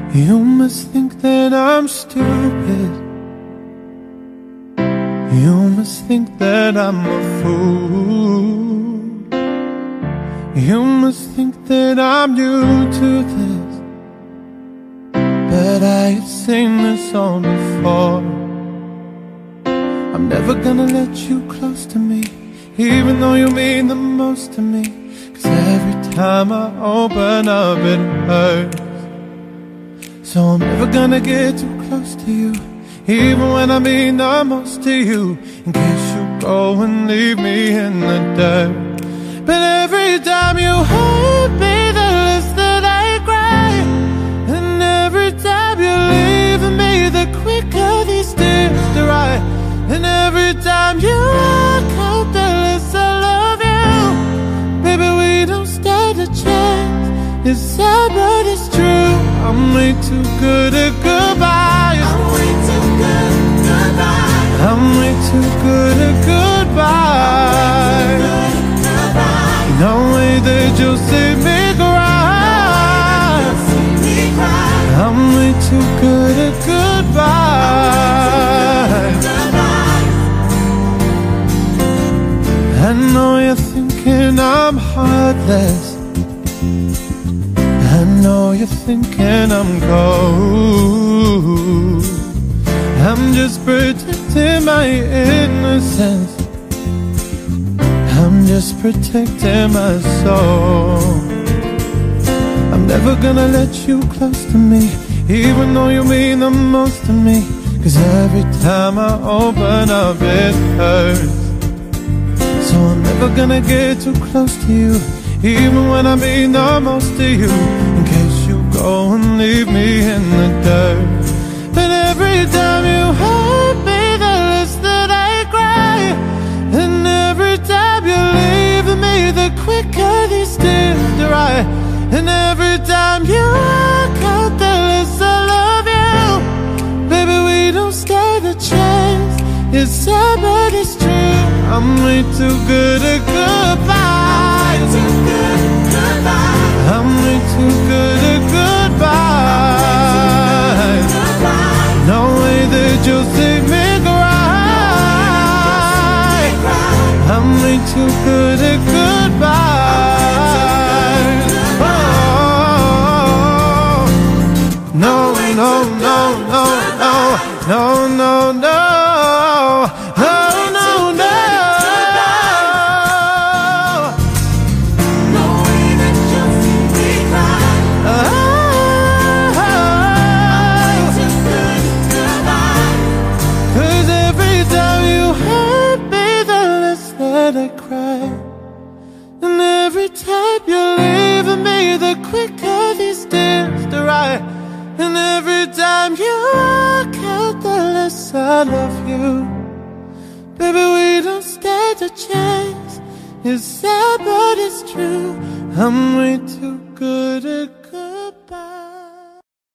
You must think that I'm stupid. You must think that I'm a fool. You must think that I'm new to this, but I have seen this all before. I'm never gonna let you close to me, even though you mean the most to me. 'Cause every time I open up it hurts. So I'm never gonna get too close to you, even when I mean the most to you, in case you go and leave me in the dirt. But every time you hurt me, the less that I cry. And every time you leave me, the quicker these tears dry. And every time you walk out, the less I love you. Baby, we don't stand a chance. It's sad, but it's true. I'm way too good at goodbyes. I'm way too good at goodbyes. I'm way too good at goodbyes. No way that you'll see me cry. I'm way too good at goodbyes. I know you're thinking I'm heartless. I know you're thinking I'm cold. I'm just protecting my innocence. I'm just protecting my soul. I'm never gonna let you close to me, even though you mean the most to me. 'Cause every time I open up it hurts. So I'm never gonna get too close to you, even when I mean the most to you, in case you go and leave me in the dirt. But every time you hurt me, the less that I cry. And every time you leave me, the quicker these tears dry. And every time you walk out, the less I love you. Baby, we don't stand a chance. It's sad, but it's true. I'm way too good at goodbyes. I'm way too good at goodbyes. No way that you'll see me cry. I'm way too good at goodbyes. Oh, no, no, no, no, no, no, no, no. I cry. And every time you leave me, the quicker these tears dry. And every time you walk out, the less I love you. Baby, we don't stand a chance. It's sad, but it's true. I'm way too good at